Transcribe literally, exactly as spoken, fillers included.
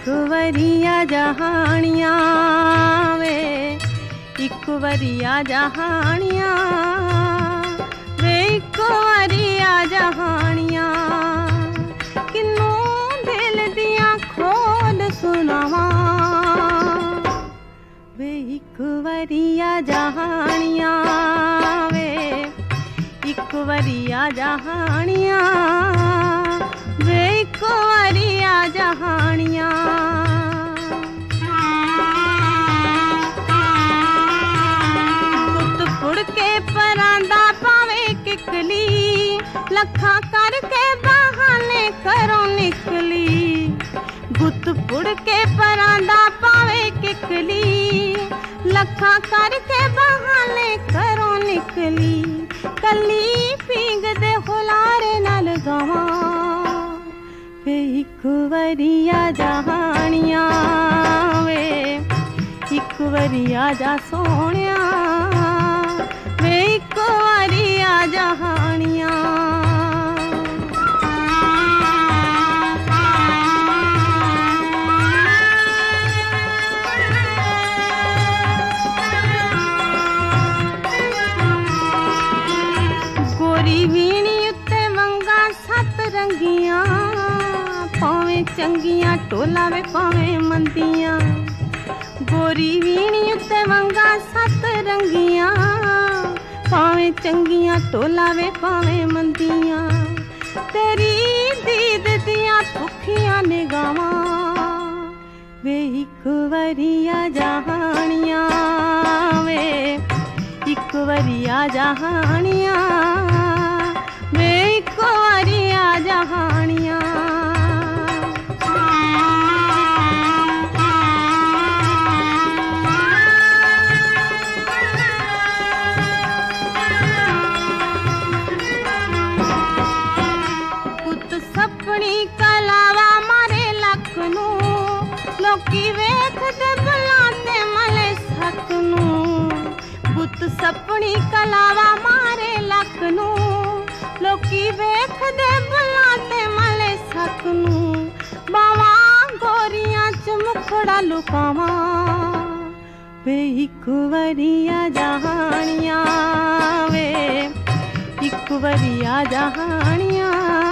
वरिया जहानिया वे एक वरिया जहानिया वे एक वरिया जहानिया किन्नू दिल दिया खोल सुनावा वे एक वरिया जहानिया वे एक वरिया जहानिया वे एक वरिया जहानिया पुत पुड़ के परांदा पावे किकली लखा करके बहाने करो निकली गुत पुड़ के परांदा पावे किकली लखा करके बहाने करो निकली कली पींग दे हुलारे नाल गावा वे एक वरिया जहानिया वे एक वरिया जा सोनिया वे एक वरिया जहानिया गोरी वीणी उत्ते वंगा सत रंगिया पावे चंगिया टोला वे पावे मंदिया गोरी वीणी उत्ते वंगा सत रंगिया पावे चंगिया टोला वे पावे मंदिया तेरी दीद दिया भुखिया निगावा वे एक वरिया जहानिया वे एक वरिया जहानिया वे एक वरिया जहानिया सपनी कलावा मारे लख नू लोकी वेखदे बुलाते मले सक नू बुत सपनी कलावा मारे लख नू लोकी वेखदे बुलाते मले सक नू बावा गोरियां च मुखड़ा लुकावा वे एक वरिया जहानिया वे एक वरिया जहानिया